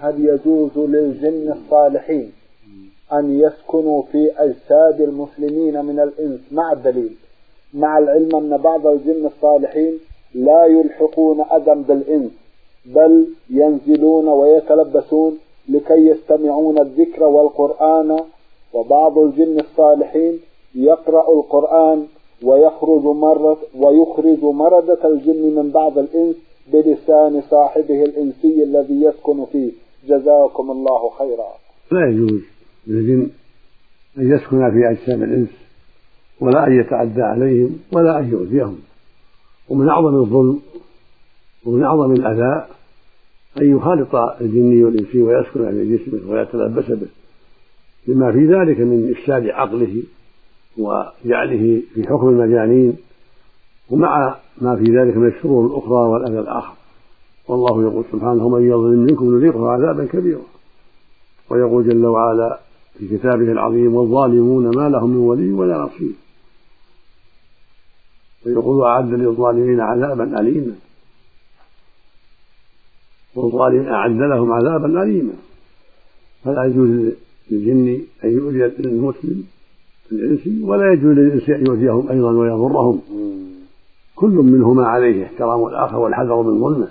هل يجوز للجن الصالحين أن يسكنوا في أجساد المسلمين من الإنس مع الدليل، مع العلم أن بعض الجن الصالحين لا يلحقون أذى بالإنس بل ينزلون ويتلبسون لكي يستمعون الذكر والقرآن، وبعض الجن الصالحين يقرأ القرآن ويخرج مردة الجن من بعض الإنس بلسان صاحبه الإنسي الذي يسكن فيه. جزاكم الله خيرا. لا يجوز للجن أن يسكن في أجسام الإنس ولا أن يتعدى عليهم ولا أن يؤذيهم، ومن أعظم الظلم ومن أعظم الأذى أن يخالط الجني والإنسي ويسكن في جسمه ويتلبس به، لما في ذلك من إفساد عقله وجعله في حكم المجانين، ومع ما في ذلك من الشرور الأخرى والأذى الآخر. والله يقول سبحانه: ومن يظلم منكم نذيقه عذابا كبيرا. ويقول جل وعلا في كتابه العظيم: والظالمون ما لهم من ولي ولا نصير. ويقول: أعد للظالمين عذابا أليما. والظالمين أعد لهم عذابا أليما. فلا يجوز للجن أن يؤذي المسلم الإنسي، ولا يجوز للإنس أن يؤذيهم أيضا ويضرهم. كل منهما عليه احترام الآخر والحذر من ظلمه.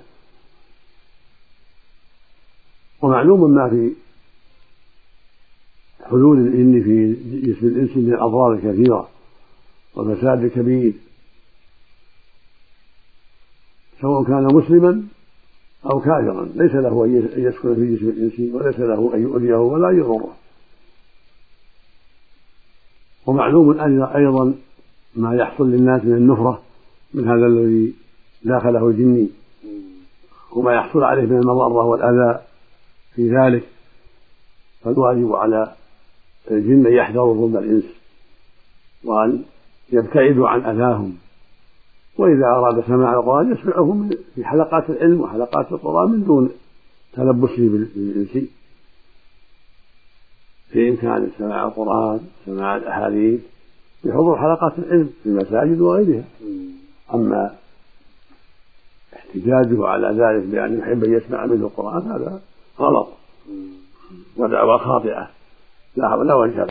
ومعلوم ما في حلول الجن في جسم الإنس من الأضرار الكثيرة والفساد الكبير، سواء كان مسلما أو كافرا ليس له أن يسكن في جسم الإنس، وليس له أن يؤذيه ولا يضره. ومعلوم أيضا ما يحصل للناس من النفرة من هذا الذي داخله الجني، وما يحصل عليه من المضرة والأذى في ذلك. فالواجب على الجن أن يحذروا ظلم الإنس وأن يبتعدوا عن أذاهم، وإذا أراد سماع القرآن يسمعهم في حلقات العلم وحلقات القرآن من دون تلبسه بالإنس، في إمكان سماع القرآن، سماع الأحاديث، بحضور حلقات العلم في المساجد وغيرها. أما احتجاجه على ذلك بأن يحب أن يسمع منه القرآن هذا غلط ودعوة خاطئة لا حول ولا قوة.